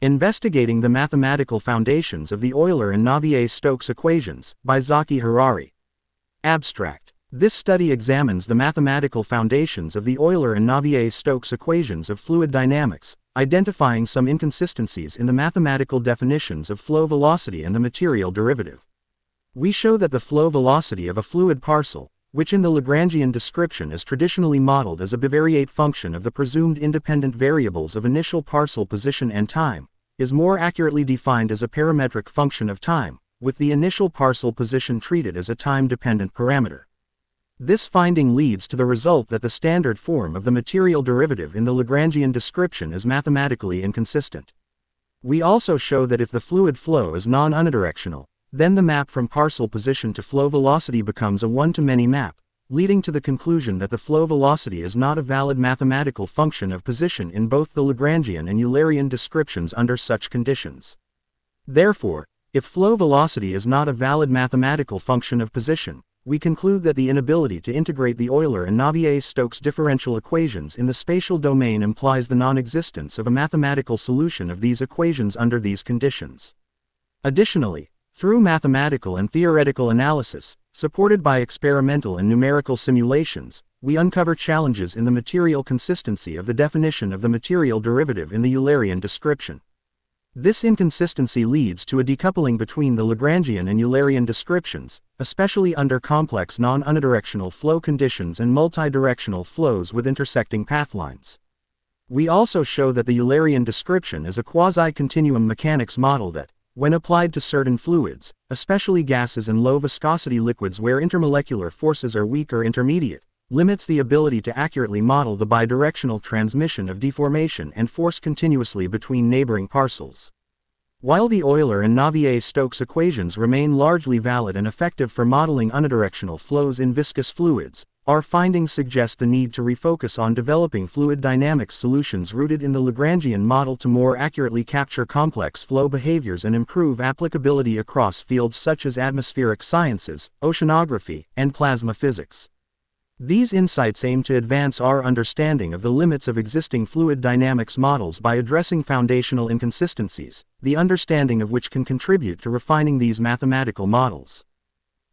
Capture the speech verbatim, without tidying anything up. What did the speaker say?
Investigating the Mathematical Foundations of the Euler and Navier-Stokes Equations, by Zaki Harari. Abstract. This study examines the mathematical foundations of the Euler and Navier-Stokes equations of fluid dynamics, identifying some inconsistencies in the mathematical definitions of flow velocity and the material derivative. We show that the flow velocity of a fluid parcel, which in the Lagrangian description is traditionally modeled as a bivariate function of the presumed independent variables of initial parcel position and time, is more accurately defined as a parametric function of time, with the initial parcel position treated as a time-dependent parameter. This finding leads to the result that the standard form of the material derivative in the Lagrangian description is mathematically inconsistent. We also show that if the fluid flow is non-unidirectional, then the map from parcel position to flow velocity becomes a one-to-many map, leading to the conclusion that the flow velocity is not a valid mathematical function of position in both the Lagrangian and Eulerian descriptions under such conditions. Therefore, if flow velocity is not a valid mathematical function of position, we conclude that the inability to integrate the Euler and Navier-Stokes differential equations in the spatial domain implies the non-existence of a mathematical solution of these equations under these conditions. Additionally, through mathematical and theoretical analysis, supported by experimental and numerical simulations, we uncover challenges in the material consistency of the definition of the material derivative in the Eulerian description. This inconsistency leads to a decoupling between the Lagrangian and Eulerian descriptions, especially under complex non-unidirectional flow conditions and multidirectional flows with intersecting pathlines. We also show that the Eulerian description is a quasi-continuum mechanics model that, when applied to certain fluids, especially gases and low-viscosity liquids where intermolecular forces are weak or intermediate, limits the ability to accurately model the bidirectional transmission of deformation and force continuously between neighboring parcels. While the Euler and Navier-Stokes equations remain largely valid and effective for modeling unidirectional flows in viscous fluids, our findings suggest the need to refocus on developing fluid dynamics solutions rooted in the Lagrangian model to more accurately capture complex flow behaviors and improve applicability across fields such as atmospheric sciences, oceanography, and plasma physics. These insights aim to advance our understanding of the limits of existing fluid dynamics models by addressing foundational inconsistencies, the understanding of which can contribute to refining these mathematical models.